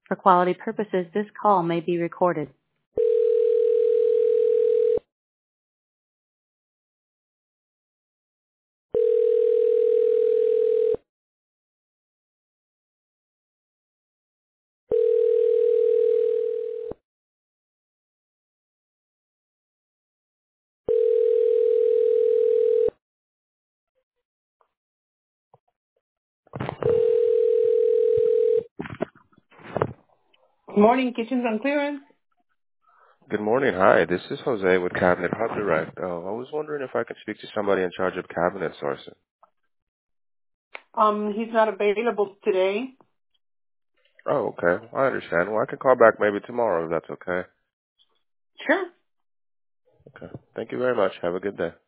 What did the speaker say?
For quality purposes, this call may be recorded. Morning, Kitchens on Clearance. Good morning. Hi, this is Jose with Cabinet Hub Direct. I was wondering if I could speak to somebody in charge of cabinet sourcing. He's not available today. Oh, okay. I understand. Well, I can call back maybe tomorrow if that's okay. Sure. Okay. Thank you very much. Have a good day.